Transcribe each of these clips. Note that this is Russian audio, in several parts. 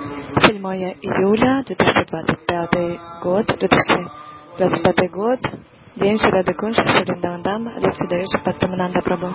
7 июля 2025 год, 2025 год, день Шри Рады Кунж, Шри Вриндаван, лекцию дает Шрипад Прабху.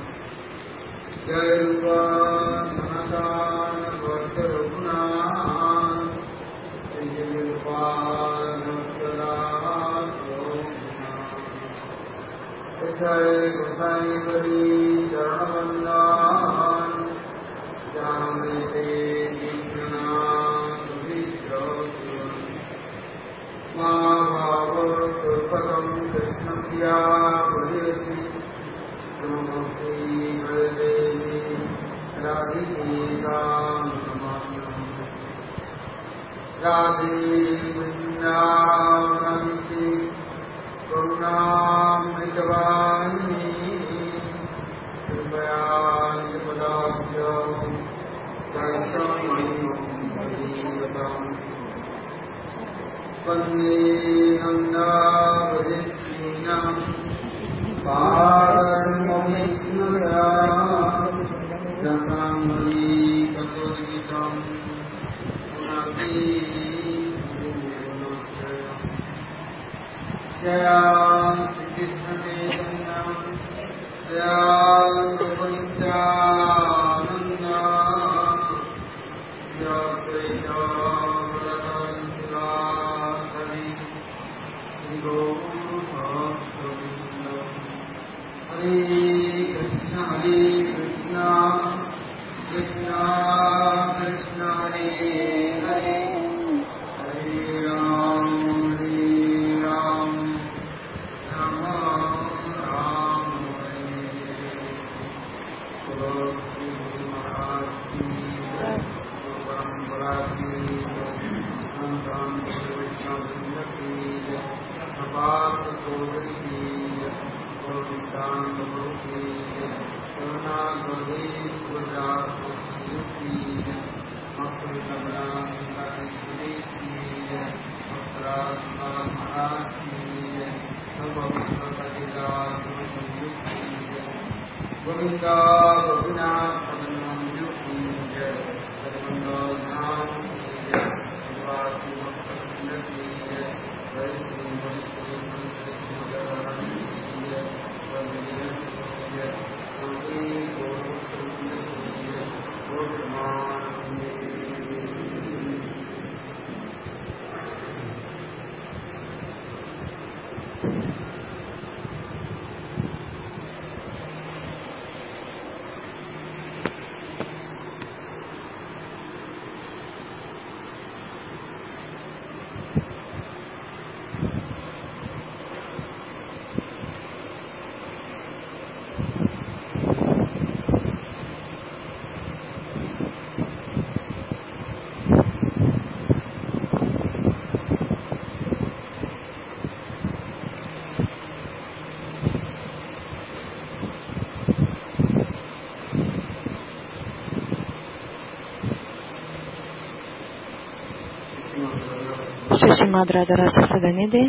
Шримад Радхараса Саданидhi,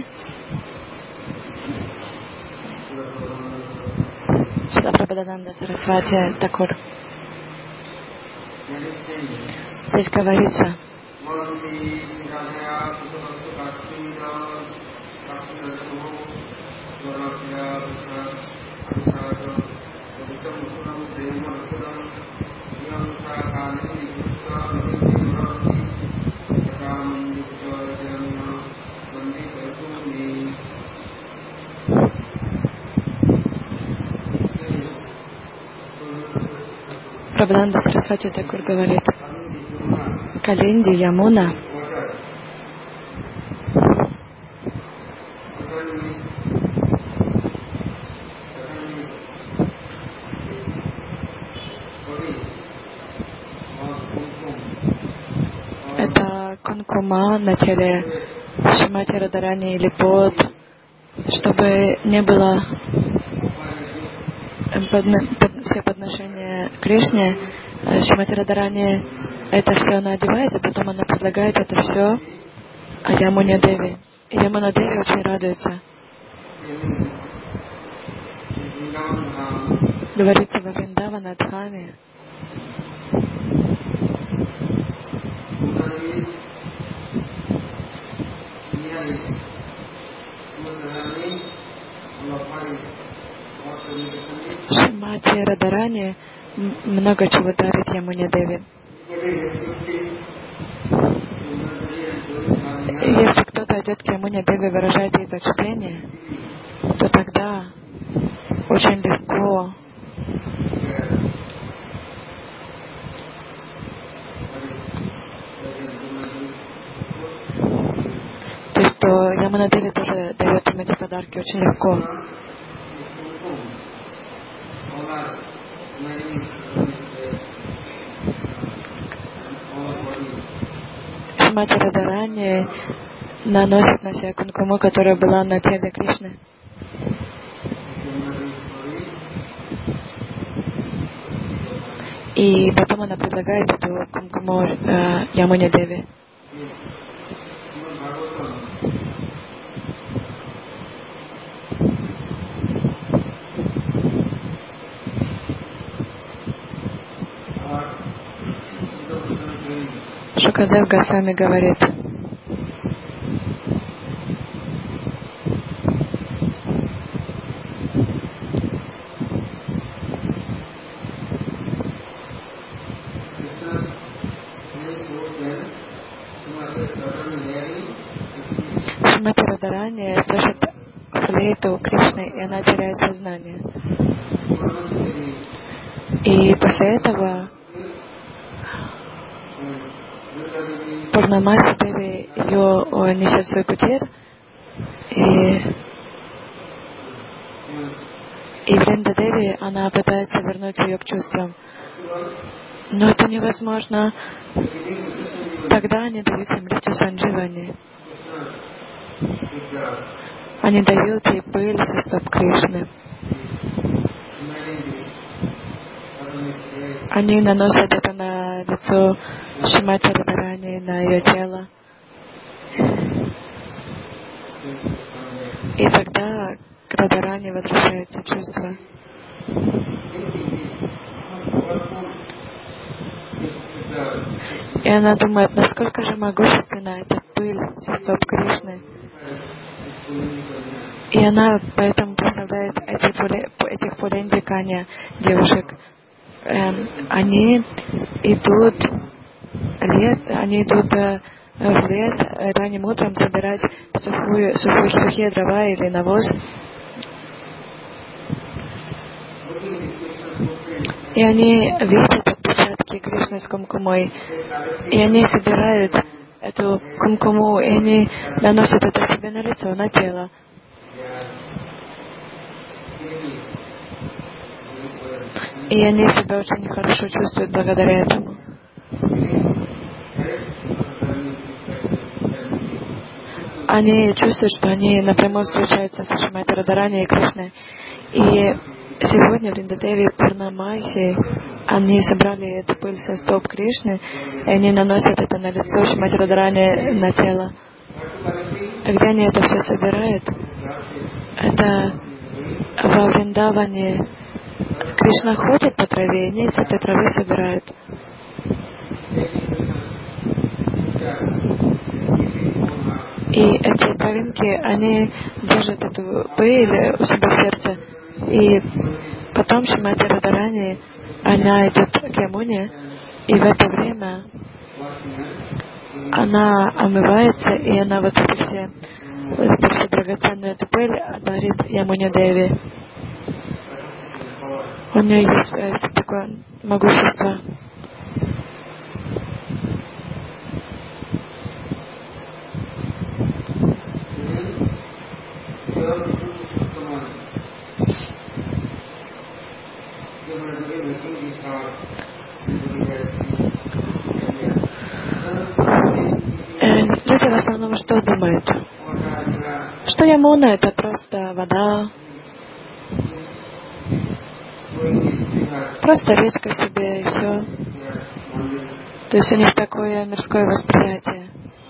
Шрила Прабхадананда Сарасвати Такур. Здесь говорится, Прабхадананда Сарасвати Такур говорит, Калинди, Ямуна это кункума на теле Шримати Радарани или пот, чтобы не было все подношения Кришне. Шримати Радарани это все она одевает, а потом она предлагает это все Ямуне Деви. И Ямуна Деви очень радуется. Говорится во Вриндавана Дхаме. Шримати Радарани много чего дарит Ямуне Деви. Если кто-то идет к Ямуне Деви и выражает ей почтение, то тогда очень легко то есть, что Ямуна Деви тоже дает им эти подарки очень легко. Шримати Радарани наносит на себя кумкуму, которая была на теле Кришны. И потом она предлагает эту кумкуму Ямуне Деви. Шукадев Госвами говорит: Шримати Радарани слышит флейту Кришны, и она теряет сознание. И после этого Пурнамаси Деви ее несет в свой кутир, и Вринда Деви, она пытается вернуть ее к чувствам. Но это невозможно. Тогда они дают ей Мритю Сандживани. Они дают ей пыль со стоп Кришны. Они наносят это на лицо Шримати Радарани, на ее тело. И тогда к Радарани возвращаются чувства. И она думает, насколько же могущественна эта пыль со стоп Кришны. И она поэтому представляет этих пулендиканя девушек. Они идут в лес ранним утром собирать сухие дрова или навоз. И они видят отпечатки Кришны с кумкумой. И они собирают эту кумкуму, и они наносят это себе на лицо, на тело. И они себя очень хорошо чувствуют благодаря этому. Они чувствуют, что они напрямую встречаются с Шримати Радарани и Кришной. И сегодня в Вриндадеви Пурнамаси они собрали эту пыль со стоп Кришны, и они наносят это на лицо Шримати Радарани, на тело. И где они это все собирают? Это во Вриндаване. Кришна ходит по траве, и они с этой травы собирают. И эти травинки, они держат эту пыль у себя в сердце. И потом Шримати Радарани, она идет к Ямуне, и в это время она омывается, и она вот эту всю драгоценную эту пыль дарит Ямуне Деви. У нее есть такое могущество. Люди в основном что думают? Что Ямуна — это просто вода, просто речка себе, и все. То есть у них такое мирское восприятие.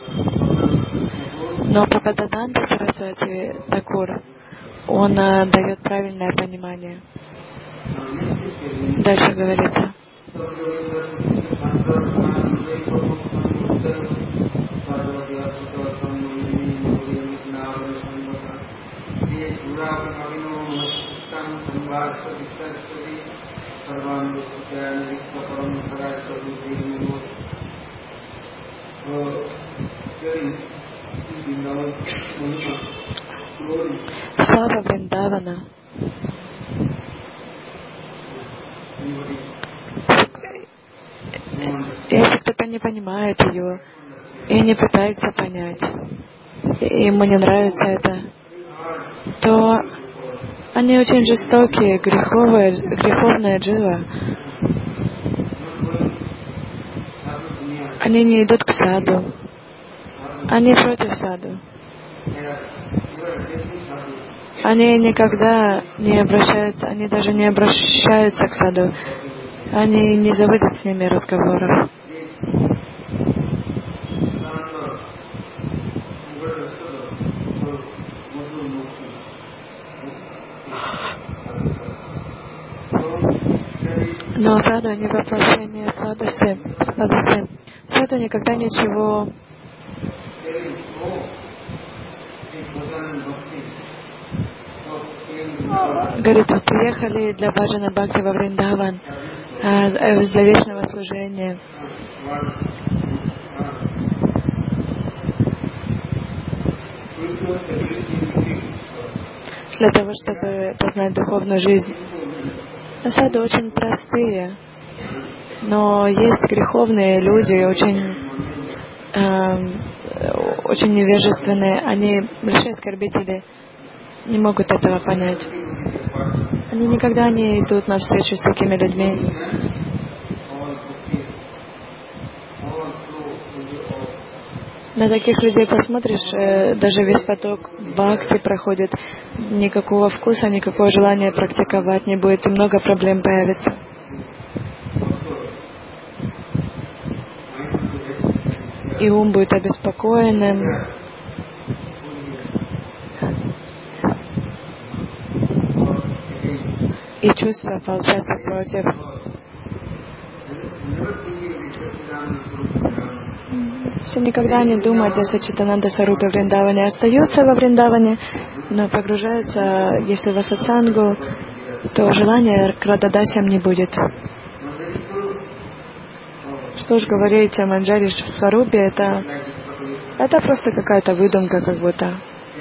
Но Прабхадананда Сарасвати Такур, он дает правильное понимание. Дальше говорится. Слава Вриндавана. Если кто-то не понимает ее и не пытается понять, и ему не нравится это, то они очень жестокие, греховная джива. Они не идут к саду. Они против саду. Они никогда не обращаются, они даже не обращаются к саду. Они не заводят с ними разговоров. Но саду они воплощение сладости. Саду никогда ничего говорит, вы приехали для баджана бхакти во Вриндаван, для вечного служения. Для того, чтобы познать духовную жизнь. Саду очень простые, но есть греховные люди, очень невежественные. Они большие оскорбители, не могут этого понять. Они никогда не идут на встречу с такими людьми. На таких людей посмотришь, даже весь поток бхакти проходит, никакого вкуса, никакого желания практиковать не будет, и много проблем появится. И ум будет обеспокоенным. И чувства получаются против. Все никогда не думают о Саччитананда Сварупе Вриндаване, остаются во Вриндаване, но погружаются, если в асатсангу, то желания к Рададасям не будет. Что ж говорить о Манджари Сварупе, это просто какая-то выдумка, как будто.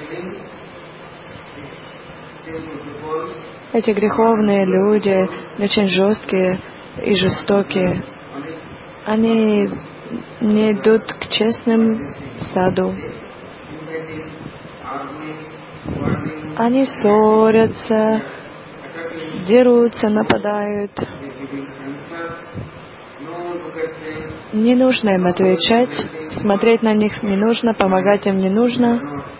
Эти греховные люди, очень жесткие и жестокие, они не идут к честным саду. Они ссорятся, дерутся, нападают. Не нужно им отвечать, смотреть на них не нужно, помогать им не нужно,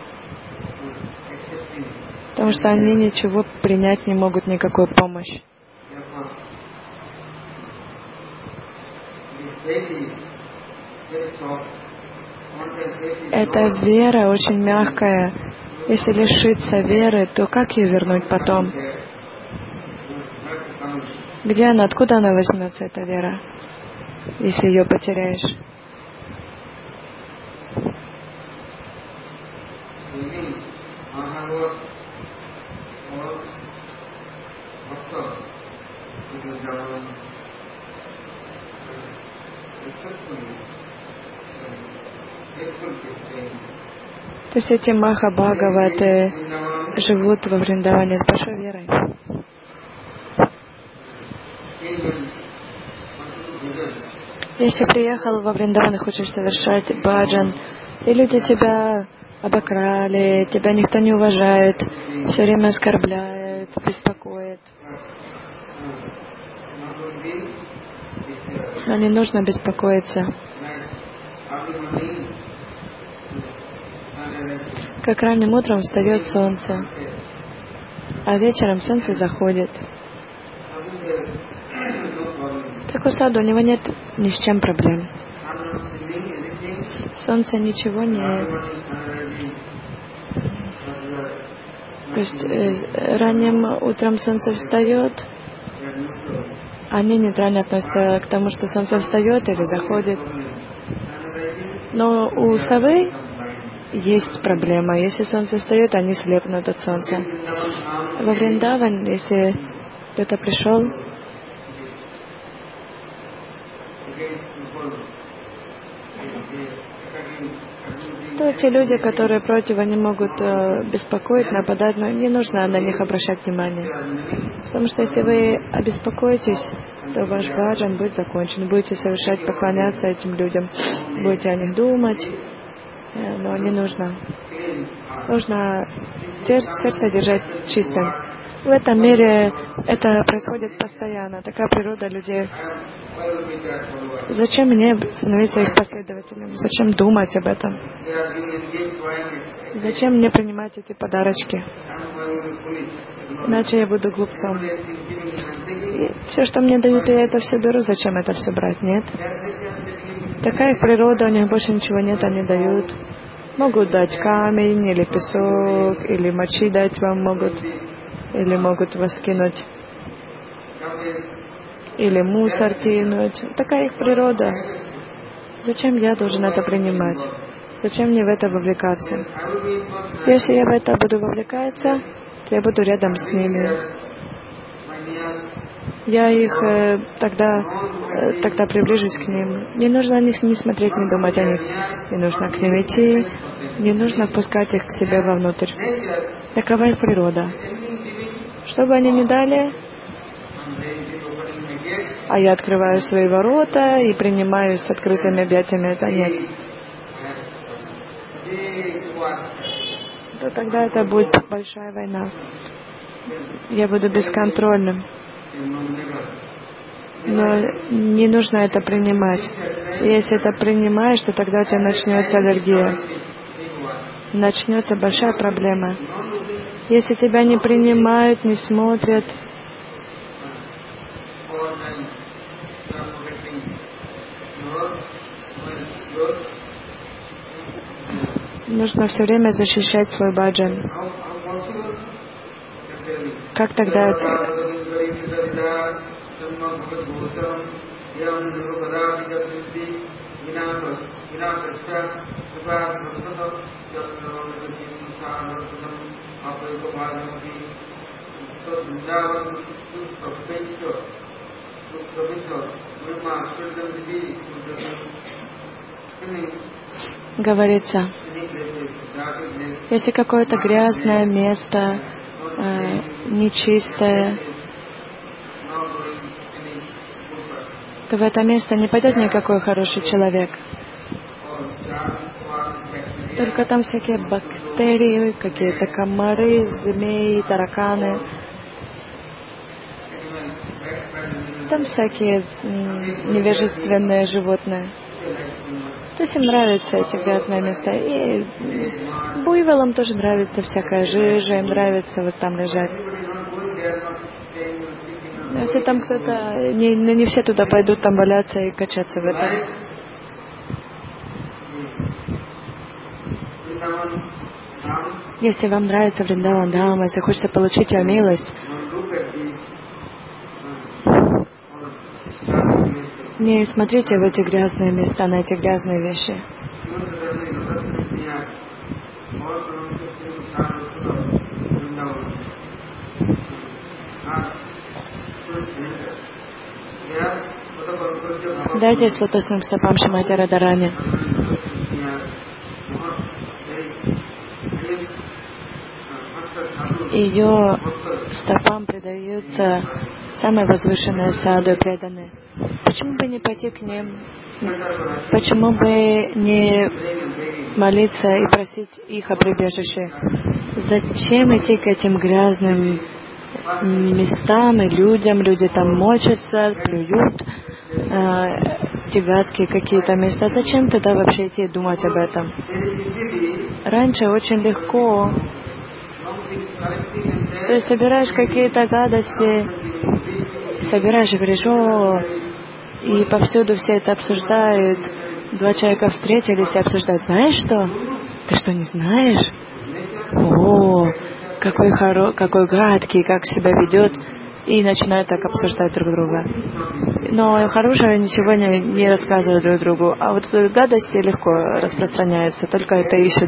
потому что они ничего принять не могут, никакую помощь. Эта вера очень мягкая. Если лишиться веры, то как ее вернуть потом? Где она, откуда она возьмется, эта вера, если ее потеряешь? То есть эти Махабхагаваты живут во Вриндаване с большой верой. Если приехал во Вриндаван и хочешь совершать баджан, и люди тебя обокрали, тебя никто не уважает, все время оскорбляет, беспокоит, но не нужно беспокоиться. Как ранним утром встает солнце, а вечером солнце заходит. Так у саду, у него нет ни с чем проблем. Солнце ничего не... То есть ранним утром солнце встает, они нейтрально относятся к тому, что солнце встает или заходит. Но у совы есть проблема. Если солнце встает, они слепнут от солнца. Во Вриндаван, если кто-то пришел, то те люди, которые против, они могут беспокоить, нападать, но не нужно на них обращать внимание. Потому что если вы обеспокоитесь, то ваш баджан будет закончен. Будете совершать, поклоняться этим людям, будете о них думать, но не нужно. Нужно сердце держать чистым. В этом мире это происходит постоянно, такая природа людей. Зачем мне становиться их последователем? Зачем думать об этом? Зачем мне принимать эти подарочки? Иначе я буду глупцом. И все, что мне дают, я это все беру. Зачем это все брать? Нет. Такая их природа, у них больше ничего нет, они дают. Могут дать камень, или песок, или мочи дать вам могут. Или могут вас кинуть. Или мусор кинуть. Такая их природа. Зачем я должен это принимать? Зачем мне в это вовлекаться? Если я в это буду вовлекаться, то я буду рядом с ними. Я их тогда приближусь к ним. Не нужно о них не смотреть, не думать о них. Не нужно к ним идти. Не нужно впускать их к себе вовнутрь. Такова их природа. Что бы они ни дали, а я открываю свои ворота и принимаю с открытыми объятиями, это нет. То тогда это будет большая война. Я буду бесконтрольным. Но не нужно это принимать. Если это принимаешь, то тогда у тебя начнется аллергия. Начнется большая проблема. Если тебя не принимают, не смотрят, нужно все время защищать свой баджан. Как тогда это? Говорится, если какое-то грязное место, нечистое, то в это место не пойдет никакой хороший человек. Только там всякие бактерии, какие-то комары, змеи, тараканы. Там всякие невежественные животные. То есть им нравятся эти грязные места. И буйволам тоже нравится всякая жижа, им нравится вот там лежать. Но если там кто-то, не все туда пойдут там валяться и качаться в этом. Если вам нравится Вриндаван Дхам, если хочется получить ее милость, не смотрите в эти грязные места, на эти грязные вещи. Дайте лотосным стопам Шримати Радарани. Ее стопам предаются самые возвышенные саду и преданные. Почему бы не пойти к ним? Почему бы не молиться и просить их о прибежище? Зачем идти к этим грязным местам и людям? Люди там мочатся, плюют, гадкие какие-то места. Зачем туда вообще идти и думать об этом? Раньше очень легко. Ты собираешь какие-то гадости, собираешь и говоришь: о, и повсюду все это обсуждают. Два человека встретились и обсуждают: знаешь что? Ты что, не знаешь? О, какой гадкий, как себя ведет. И начинают так обсуждать друг друга. Но хорошего ничего не рассказывают друг другу. А вот гадости легко распространяются, только это ищут.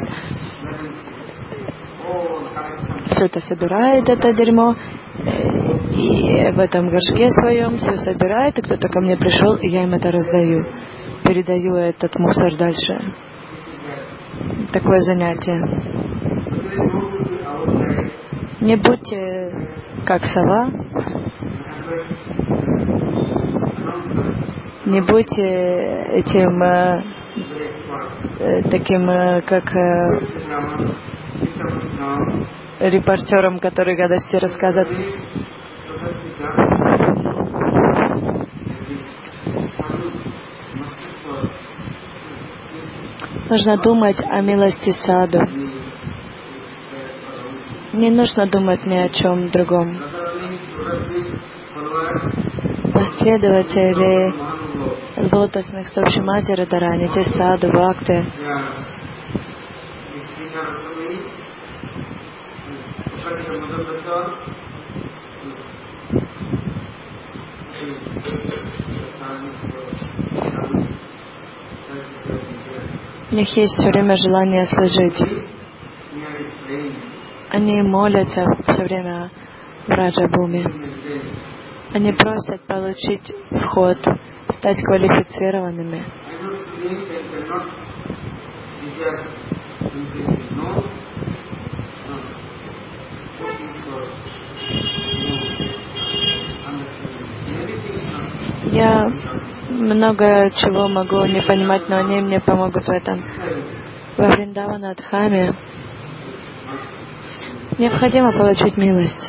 Все это собирает, это дерьмо, и в этом горшке своем все собирает, и кто-то ко мне пришел, и я им это раздаю. передаю этот мусор дальше. Такое занятие. Не будьте как сова, не будьте этим таким, как репортером, который гадости рассказывает. Нужно думать о милости саду. Не нужно думать ни о чем другом. Последователи лотосных стоп Шримати Радхарани, те саду, бхакты, у них есть все время желание служить. Они молятся все время в Раджа-бхуми. Они просят получить вход, стать квалифицированными. Я много чего могу не понимать, но они мне помогут в этом. Во Вриндаванадхаме необходимо получить милость.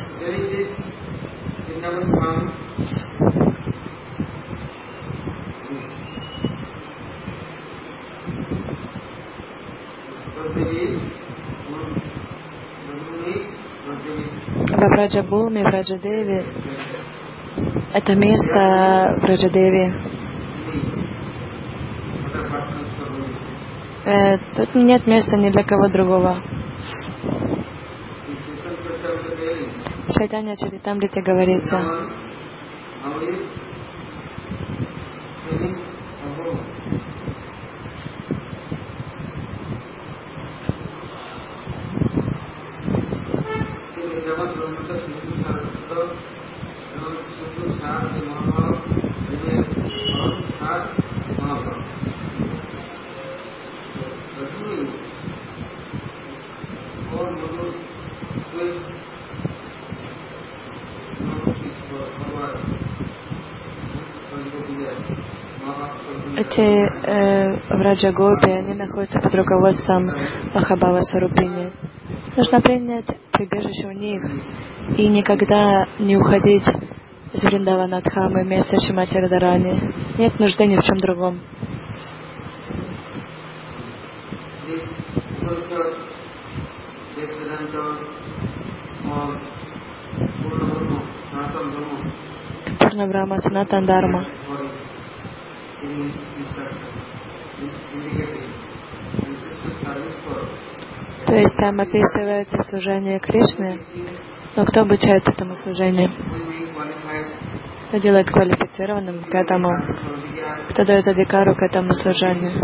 Во Враджа-бхуми, в Раджа-деви, это место в Раджа-деви. Тут нет места ни для кого другого. В Чайтанья Чаритамрите говорится: эти Враджа-гопи, они находятся под руководством Махабхава Сварупини. Нужно принять прибежище у них и никогда не уходить из Вриндаванадхамы вместо Шримати Радхарани. Нет нужды ни в чем другом. Пурна Брахма, Санатан Дharma. То есть там описывается служение Кришны, но кто обучает этому служению? Кто делает квалифицированным к этому? Кто дает адикару к этому служению?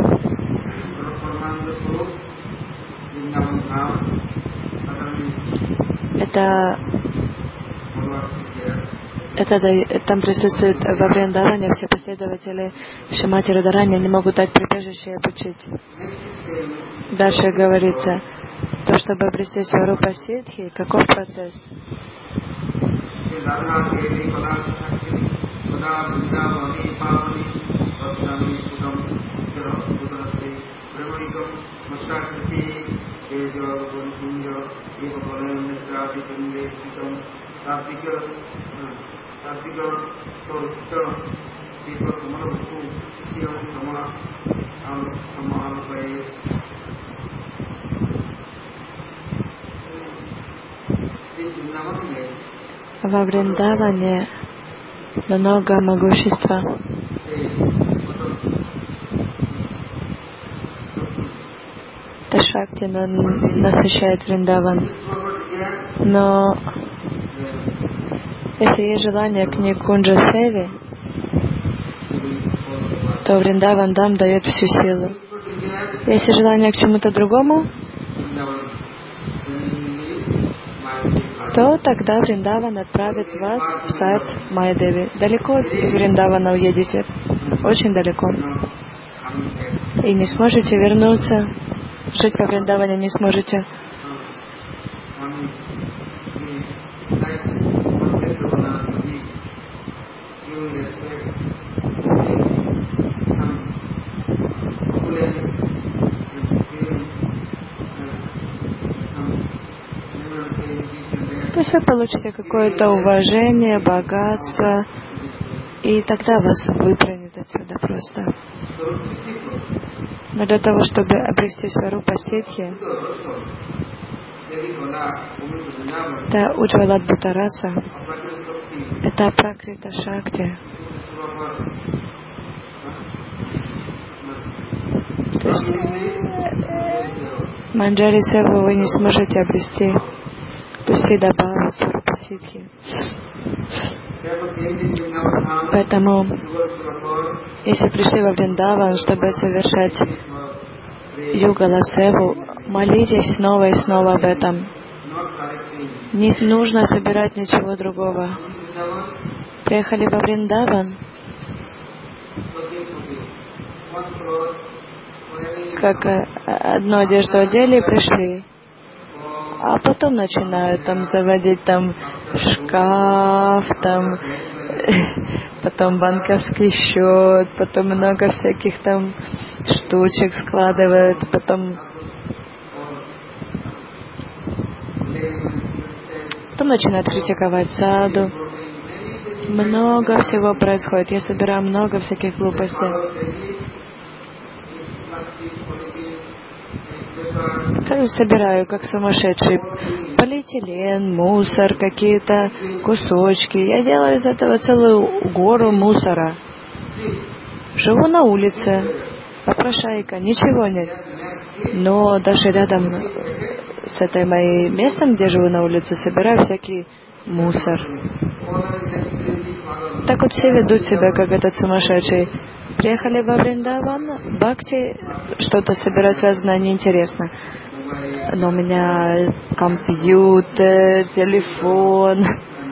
Там присутствуют во Вриндаване все последователи Шримати Радхарани, они могут дать прибежище и обучить. Дальше говорится, то, чтобы обрести Сварупа Сиддхи, каков процесс? Во Вриндаване много могущества. Это Шакти насыщает Вриндаван. Но если есть желание к Никунджа Севе, то Вриндаван Дам дает всю силу. Если желание к чему-то другому, то тогда Вриндаван отправит вас в сад Майя-деви. Далеко из Вриндавана уедете? Очень далеко. и не сможете вернуться, жить по Вриндаване не сможете. То есть вы получите какое-то уважение, богатство, и тогда вас выпрыгнет отсюда просто. Но для того, чтобы обрести Сварупа Ситхи, это Уджвала Бхутараса, это Пракрита Шакти. То есть Манджари Севу вы не сможете обрести, то есть Сидабхава Сварупа Ситхи. Поэтому, если пришли во Вриндаван, чтобы совершать Югала Севу, молитесь снова и снова об этом. Не нужно собирать ничего другого. Приехали во Вриндаван, как одну одежду одели и пришли. А потом начинают там заводить там шкаф, там потом банковский счет, потом много всяких там штучек складывают, потом начинают критиковать саду. Много всего происходит. Я собираю много всяких глупостей. Собираю, как сумасшедший, полиэтилен, мусор, какие-то кусочки. Я делаю из этого целую гору мусора. Живу на улице, попрошайка, ничего нет. Но даже рядом с этой моей местом, где живу на улице, собираю всякий мусор. Так вот все ведут себя, как этот сумасшедший. Приехали во Вриндаван, бхакти, что-то собирать связано неинтересно. Но у меня компьютер, телефон,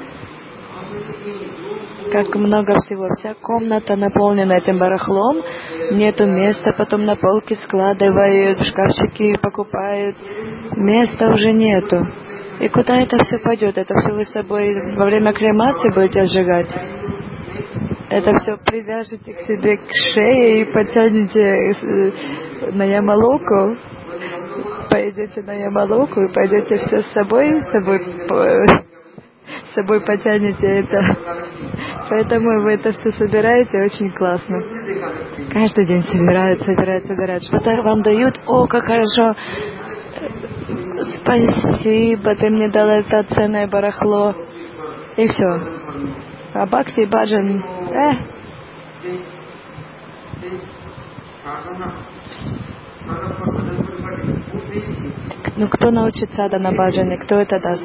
как много всего. Вся комната наполнена этим барахлом, нету места, потом на полке складывают, в шкафчики покупают. Места уже нету. И куда это все пойдет? Это все вы с собой во время кремации будете сжигать? Это все привяжете к себе к шее и потянете на Ямалоку, поедете на Ямалоку и пойдете все с собой потянете это. Поэтому вы это все собираете очень классно. Каждый день собирают. Что-то вам дают, о, как хорошо, спасибо, ты мне дал это ценное барахло. И все. А бхакти, баджан, Ну кто научит садхана баджане, кто это даст?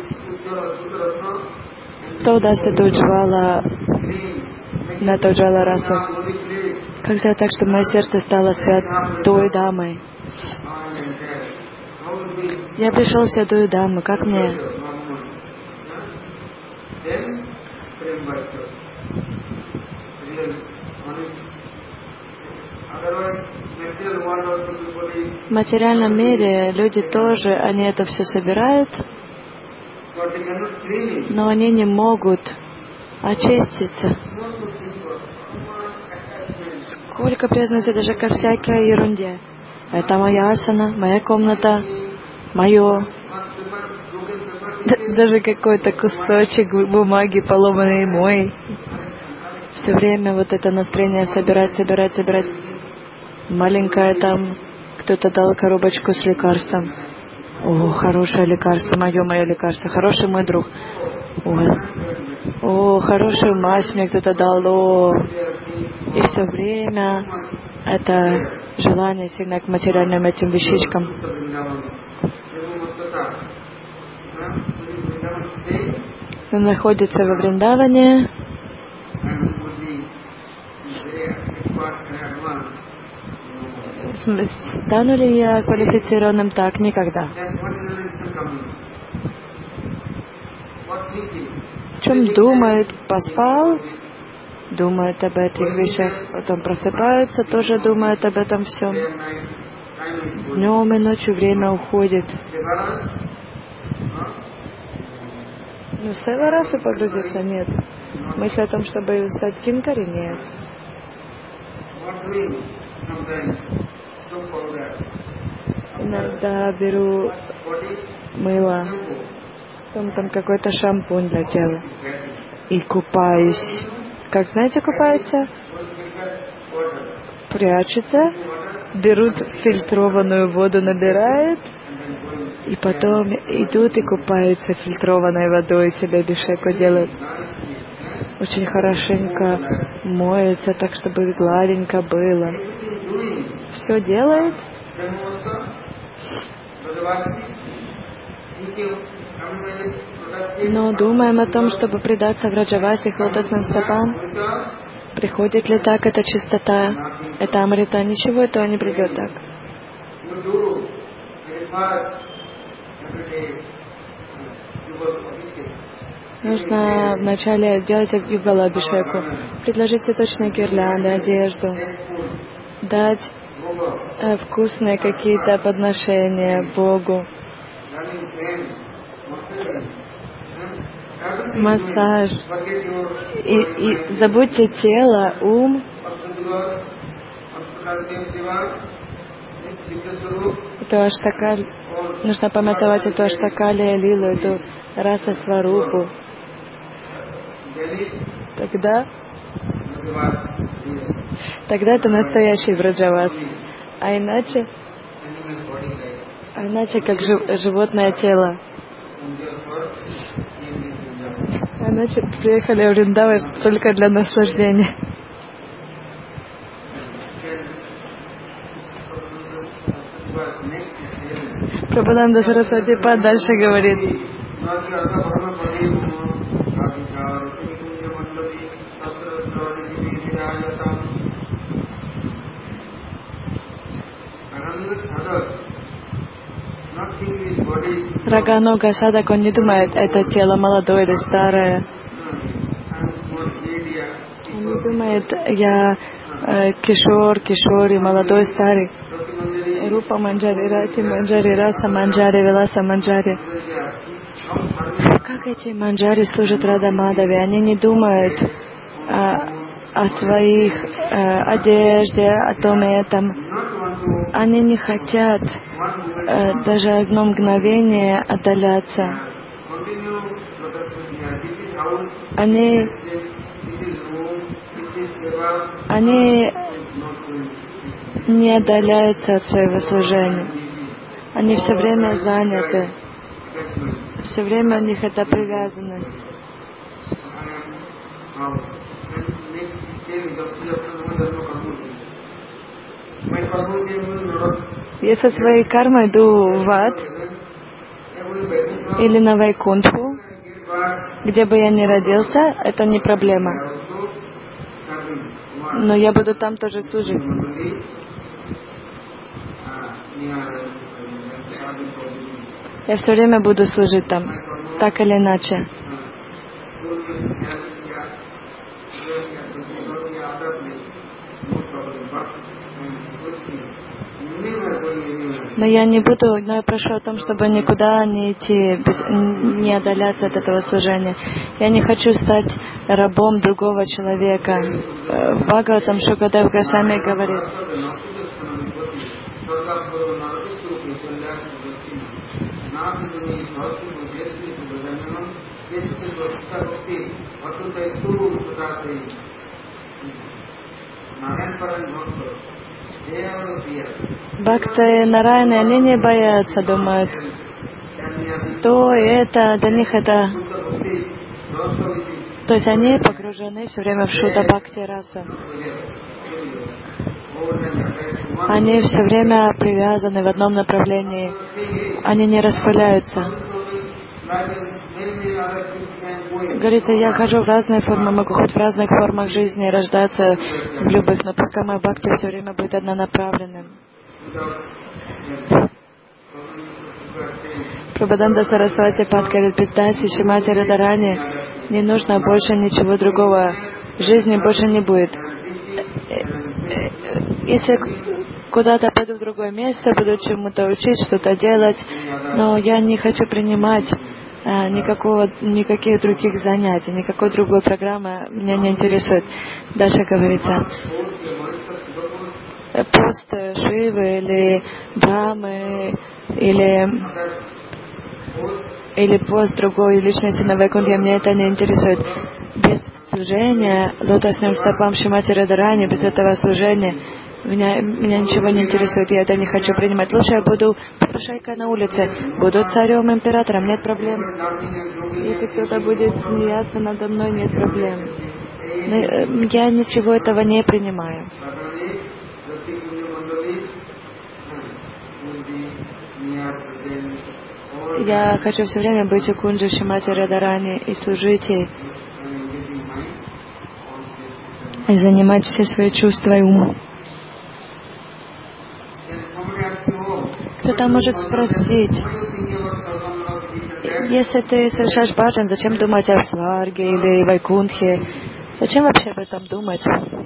Кто даст эту уджвала, на эту уджвала расу? Как сделать так, чтобы мое сердце стало святой дамой? Я пришел в святую даму, как мне? В материальном мире люди тоже, они это все собирают, но они не могут очиститься. Сколько привязанности даже ко всякой ерунде. Это моя асана, моя комната, мое. Даже какой-то кусочек бумаги поломанный мой. Все время вот это настроение собирать. Маленькое там, кто-то дал коробочку с лекарством. О, хорошее лекарство, мое лекарство, хороший мой друг. О, хорошую мазь мне кто-то дал. И все время это желание сильно к материальным этим вещичкам. Он находится во Вриндаване. Стану ли я квалифицированным? Так, никогда. О чем думает? Поспал, думают об этих вещах, потом просыпаются, тоже думают об этом всем. Днем и ночью время уходит. Но в Севарасу погрузиться нет. Мысль о том, чтобы стать кинкари, нет. Иногда беру мыло, потом там какой-то шампунь для тела и купаюсь. Как знаете, купаются? Прячутся, берут фильтрованную воду, набирают, и потом идут и купаются фильтрованной водой, себе бишеку делают. Очень хорошенько моется, так чтобы гладенько было. Все делает. Но думаем о том, чтобы предаться Враджавасе к лотосным стопам. Приходит ли так эта чистота, эта амрита? Ничего этого не придет так. Нужно вначале делать югала абхишеку, предложить цветочные гирлянды, одежду, дать вкусные какие-то подношения Богу, массаж. И забудьте тело, ум. Это Аштакаль. Нужно памятовать эту Аштакали Лилу, эту раса Сварупу. Тогда это настоящий Враджавас. А иначе как животное тело. А иначе приехали в Вриндаван только для наслаждения. Прабхананда Сарасвати Пад дальше говорит. Раганога садак, он не думает, это тело молодое или старое. Он не думает, я кишори, молодой, старый. Рупа Манджари, Рати Манджари, Раса Манджари, Виласа Манджари. Как эти Манджари служат Рада Мадаве? Они не думают о своих одежде, о том и этом. Они не хотят даже одно мгновение отдаляться. Они не отдаляются от своего служения. Они все время заняты. Все время у них эта привязанность. Я со своей кармой иду в ад или на Вайкунтху, где бы я ни родился, это не проблема. Но я буду там тоже служить. Я все время буду служить там, так или иначе. Но я прошу о том, чтобы никуда не идти, не отдаляться от этого служения. Я не хочу стать рабом другого человека. В Бхагаватам Шукадев Госвами говорит: Бхакты Нараяны, они не боятся, думают, то это, для них это... То есть они погружены все время в Шудда Бхакти расу. Они все время привязаны в одном направлении. Они не распыляются. Говорится, я хожу в разные формы, могу хоть в разных формах жизни рождаться в любых, но пускай моя бхакти все время будет однонаправленным. Прабхананда Сарасвати Пад говорит: Пидаси Шримати Радарани, не нужно больше ничего другого. жизни больше не будет. Если куда-то пойду в другое место, буду чему-то учить, что-то делать, но я не хочу принимать никаких других занятий, никакой другой программы меня не интересует. Дальше говорится, пост Шивы или Брамы или пост другой личности на Вайкунтхе, меня это не интересует. Без служения лотосным стопам Шримати Радхарани, без этого служения меня ничего не интересует, я это не хочу принимать. Лучше я буду попрошайкой на улице, буду царем, императором, нет проблем. Если кто-то будет смеяться надо мной, нет проблем. Но я ничего этого не принимаю. Я хочу все время быть у Кунджи Шримати Радхарани и служить ей, и занимать все свои чувства и ум. Кто-то может спросить, если ты совершаешь баджан, зачем думать о Сварге или Вайкунтхе? Зачем вообще об этом думать?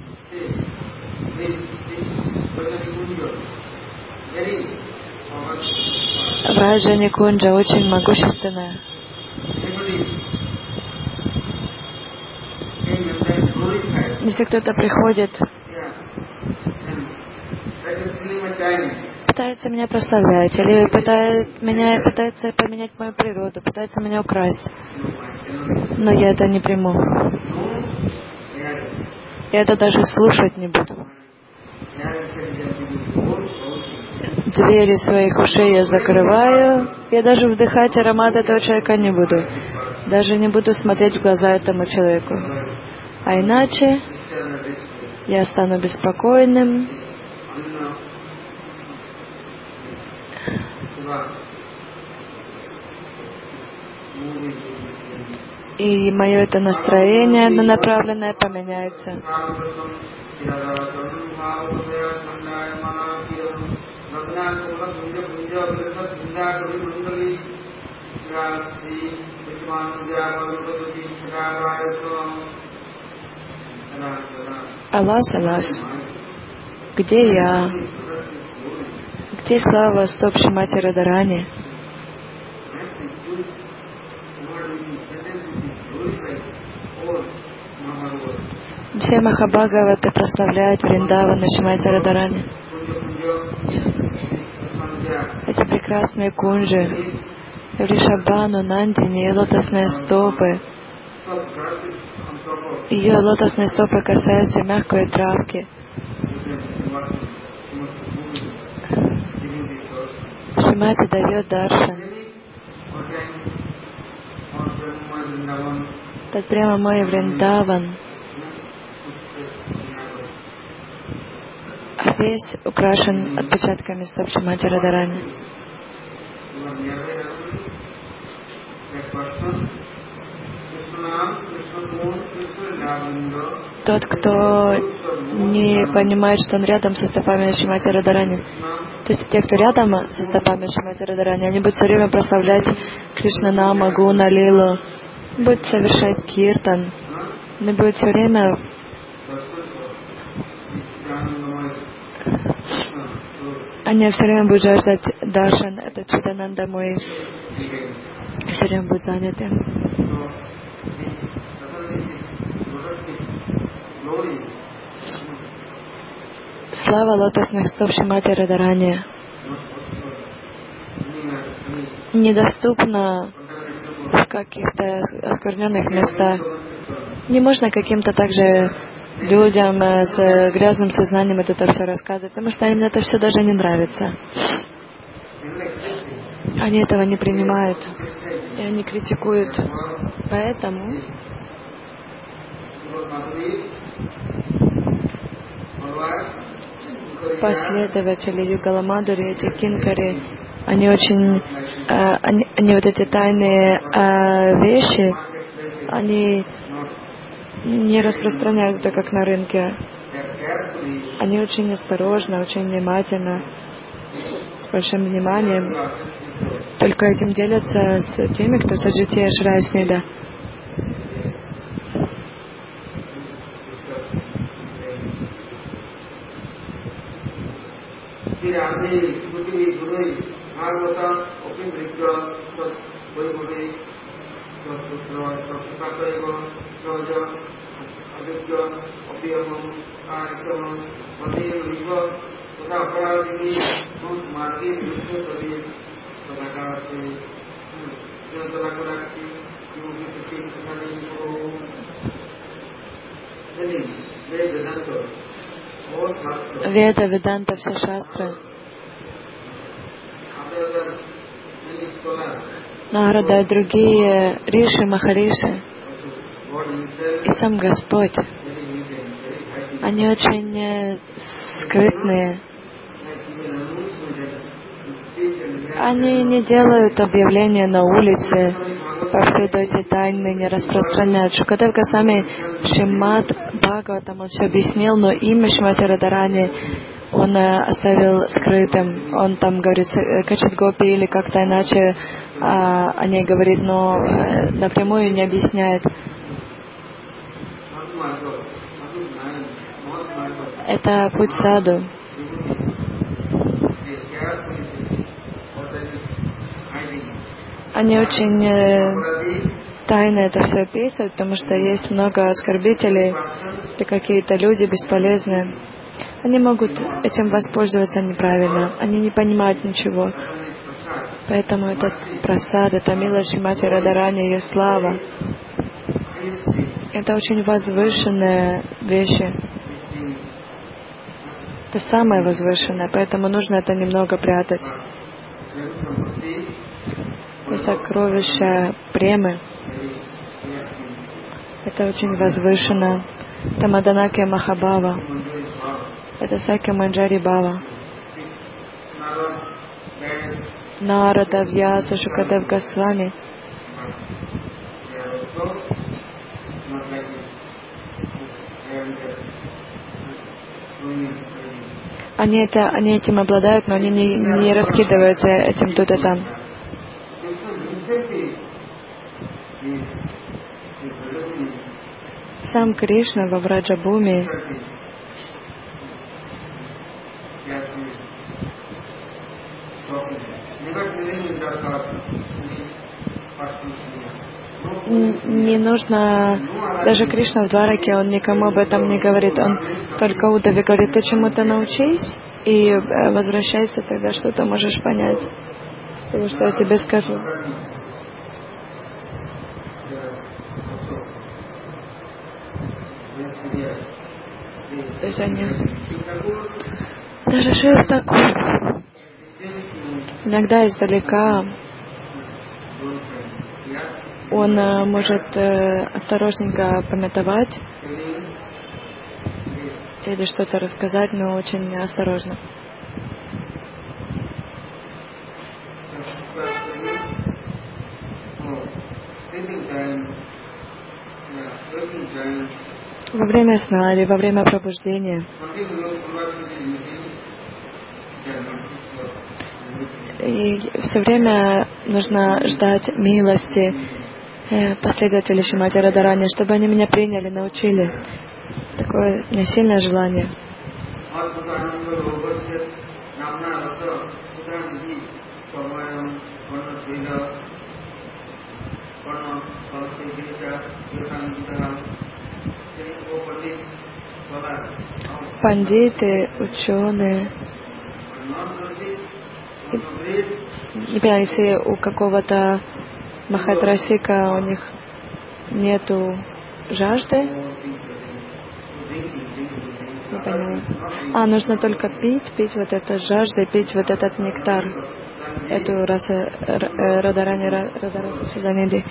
Баджани Кунджа очень могущественная. Если кто-то приходит, пытается меня прославлять, или пытается поменять мою природу, пытается меня украсть, но я это не приму. Я это даже слушать не буду. Двери своих ушей я закрываю, я даже вдыхать аромат этого человека не буду. Даже не буду смотреть в глаза этому человеку. А иначе я стану беспокойным, и мое это настроение однонаправленное поменяется. Аллас, Аллас, где я? Где слава стоп Шримати Радхарани? Все Махабхагаваты прославляют Вриндавана Шримати Радхарани. Эти прекрасные кунджи, Вришабхану, Нандини, лотосные стопы. Ее лотосные стопы касаются мягкой травки. Шримати дает даршан. Так прямо мой Вриндаван весь украшен отпечатками стоп Шримати Радхарани. Тот, кто не понимает, что он рядом со стопами Шримати Радхарани, то есть те, кто рядом со стопами Шримати Радхарани, они будут все время прославлять Кришнанама, Гуна, Лилу, будут совершать киртан, они будут все время будут жаждать даршан, это Чидананда мой, все время будут заняты. Слава лотосных стоп Шримати Радхарани недоступна в каких-то оскверненных местах. Не можно каким-то также людям с грязным сознанием это все рассказывать, потому что им это все даже не нравится. Они этого не принимают, и они критикуют. Поэтому последователи Югала Мадхури, эти кинкари, они очень, они вот эти тайные вещи, они не распространяют это как на рынке. Они очень осторожно, очень внимательно, с большим вниманием только этим делятся с теми, кто саджития Шрая Снеда. Веда, Веданта, все шастры, Нарада и другие Риши, Махариши и сам Господь, они очень скрытные. Они не делают объявления на улице, повсюду эти тайны не распространяют. Шукадев Госвами Шримад Бхагаватам он все объяснил, но имя Шримати Радарани он оставил скрытым. Он там говорит Качит Гопи или как-то иначе о ней говорит, но напрямую не объясняет. Это путь саду. Они очень тайно это все описывают, потому что есть много оскорбителей и какие-то люди бесполезные. Они могут этим воспользоваться неправильно. Они не понимают ничего. Поэтому этот прасад, это милость Шримати Радарани, ее слава, это очень возвышенные вещи. Это самое возвышенное, поэтому нужно это немного прятать. И сокровища премы, это очень возвышенно. Это Маданаки Махабава, это Саки Манджари Бава. Нарада, Вьяса, Шукадев Госвами. Они этим обладают, но они не раскидываются этим тут и там. Сам Кришна во Враджабхуми не нужно, даже Кришна в Двараке, он никому об этом не говорит, он только Удаве говорит, ты чему-то научись и возвращайся, тогда что-то можешь понять с того, что я тебе скажу. То есть они... Даже Шива Такур иногда издалека он может осторожненько пометовать или что-то рассказать, но очень осторожно. Во время сна или во время пробуждения. И все время нужно ждать милости последователей Шримати Радарани, чтобы они меня приняли, научили. Такое у меня сильное желание. Пандиты, ученые. Если у какого-то Махадрасика у них нету жажды, не поняла. Нужно только пить вот эту жажду, пить вот этот нектар, эту Радарани Радараса Суданиди.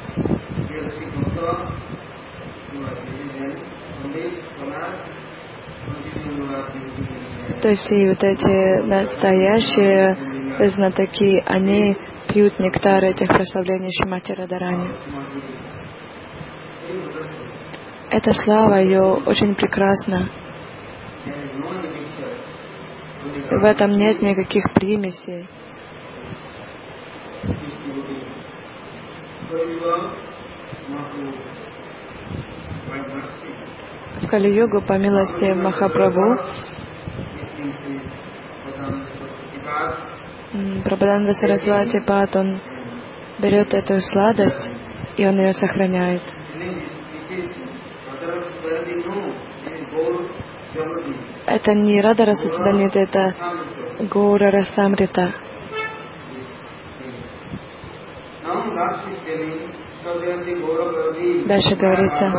То есть и вот эти настоящие знатоки, они пьют нектар этих прославлений Шримати Радарани. Эта слава ее очень прекрасна. В этом нет никаких примесей. В Кали-югу, по милости Махапрабху, Прабхупада Сарасвати Пад, он берет эту сладость, и он ее сохраняет. Это не Рада Расасаданита, это Гаура Расамрита. Дальше говорится: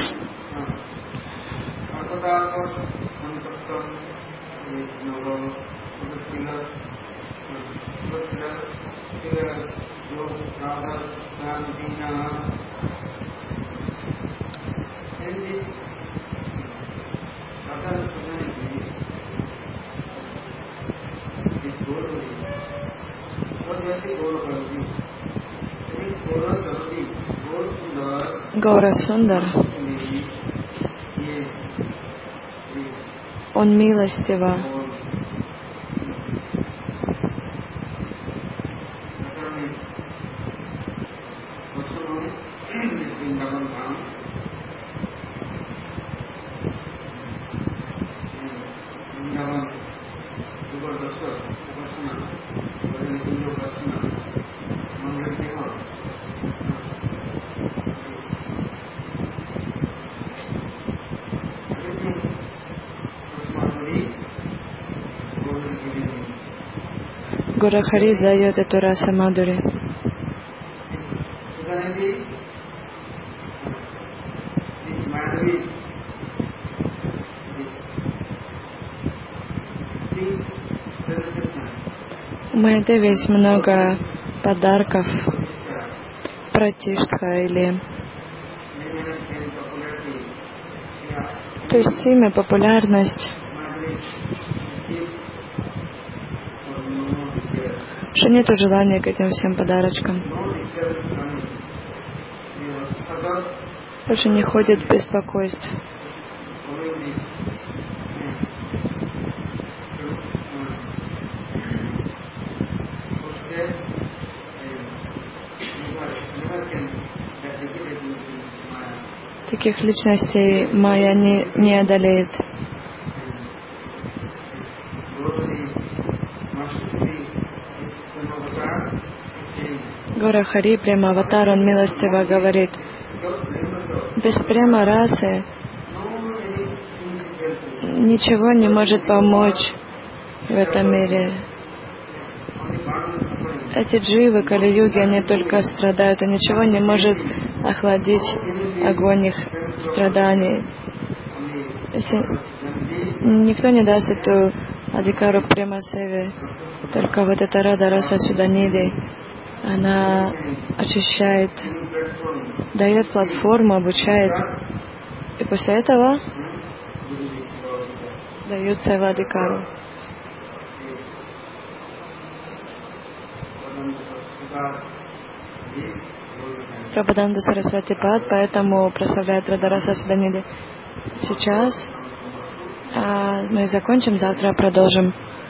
Гаура Сундар, он милостиво Гурахари дает эту раса Мадури. У Майядеви есть много подарков, пратиштха или... То есть имя, популярность. Что нету желания к этим всем подарочкам. Больше не ходит в беспокойстве. Таких личностей майя не одолеет. Гора Хари, према аватар, он милостиво говорит: без према расы ничего не может помочь в этом мире. Эти дживы, кали-юги, они только страдают, и ничего не может охладить огонь их страданий. Если никто не даст эту адикару према-севе, только вот эта рада раса Суданиды, она очищает, дает платформу, обучает, и после этого дают севадикару. Прабхупада Сарасвати Пад поэтому прославляет Радараса Суданиды. Сейчас мы закончим, завтра продолжим.